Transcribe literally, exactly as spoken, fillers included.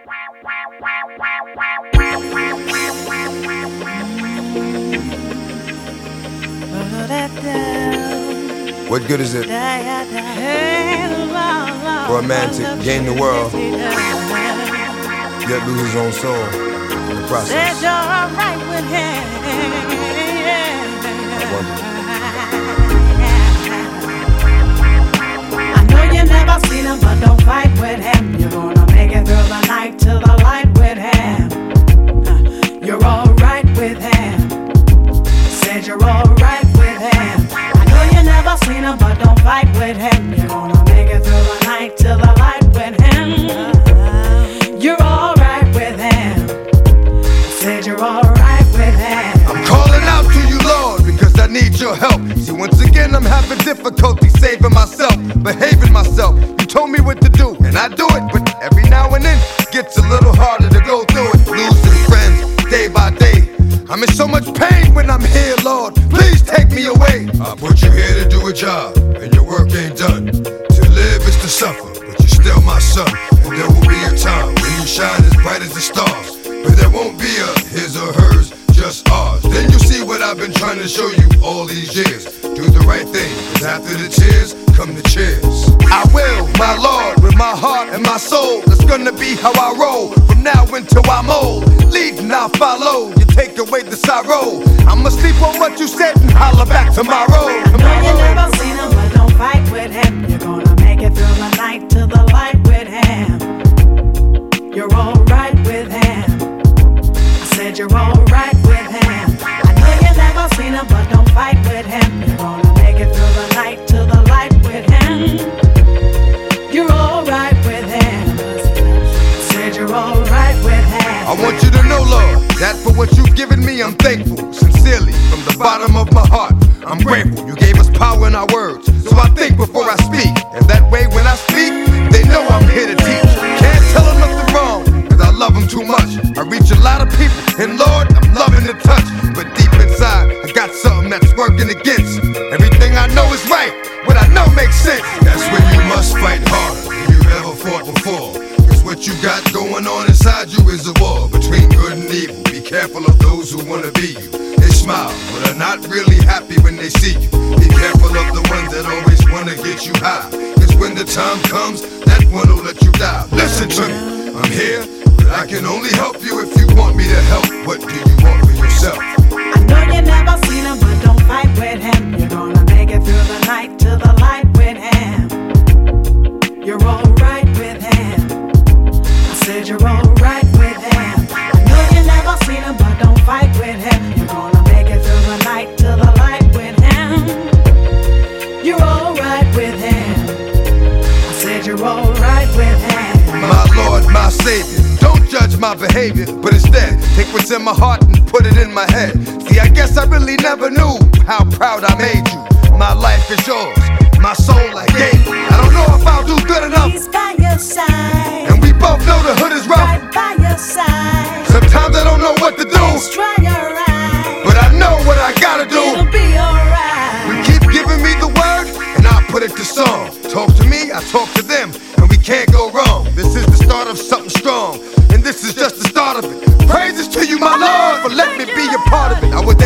What good is it for a man to gain the world, yet lose his own soul in the process? I wonder. I know you never seen him, but don't fight with him. You're gonna make it through the night till the light with him. You're alright with him. Said you're alright with him. I know you never seen him, but don't fight with him. You're gonna make it through the night till the light with him. You're alright with him. Said you're alright with him. I'm calling out to you, Lord, because I need your help. See, once again I'm having difficulty saving myself, behaving myself. You told me what to do, and I do it, but every now and then it gets a little harder to go through it. Losing friends day by day. I'm in so much pain when I'm here, Lord. Please take me away. I put you here to do a job, and your work ain't done. To live is to suffer, but you're still my son. And there will be a time when you shine as bright as the stars, but there won't be a his or hers, just ours. Then you'll see what I've been trying to show you all these years. Do the right thing, cause after the tears come the cheers. I will, my Lord, with my heart and my soul. That's gonna be how I roll from now until I'm old. Lead and I'll follow. You take away the sorrow. I'ma sleep on what you said and holler back tomorrow. I know you never seen him, but don't fight with him. You're gonna make it through the night till the light with him. You're alright with him. I said you're alright with him. I know you never seen him, but don't fight with him. You're gonna make it through the night till the light with him. You're alright with him. I said you're alright with him. I want you to know, Lord, that for what you've given me, I'm thankful. Sincerely, from the bottom of my heart, I'm grateful. You gave us power in our words, so I think before I speak. And that way when I speak, they know I'm here to teach. Can't tell them nothing wrong, cause I love them too much. I reach a lot of people, and Lord, I'm loving the touch. But deep inside, I got something that's working against. Everything I know is right, what I know makes sense. That's when you must fight harder than you've ever fought before. Cause what you got going on inside you is a war between good and evil. Be careful of those who wanna be you. They smile, but are not really happy when they see you. Be careful of the ones that always wanna get you high. Cause when the time comes, that one will let you die. Listen to me, I'm here, but I can only help you if you want me to help. What do you want for yourself? I know you never seen him, but don't fight with him. You're gonna make it through the night till the light with him. You're alright with him. I said you're alright with him. I know you never seen him, but don't fight with him. You're gonna make it through the night till the light with him. You're alright with him. I said you're alright with him. My Lord, my Savior, don't judge my behavior, but instead take what's in my heart and put it in my head. See, I guess I really never knew how proud I made you. My life is yours, my soul I gave you. I don't know if I'll do good enough. He's by your side, and we both know the hood is rough. right by your side. Sometimes I don't know what to do, Try your eyes, but I know what I gotta do. it'll be alright. You keep giving me the word, and I'll put it to song. Talk to me, I talk to them, and we can't go wrong. This is the start of something strong, and this is just the start of it. Praises to you, my Lord, for letting me be a part of it. I would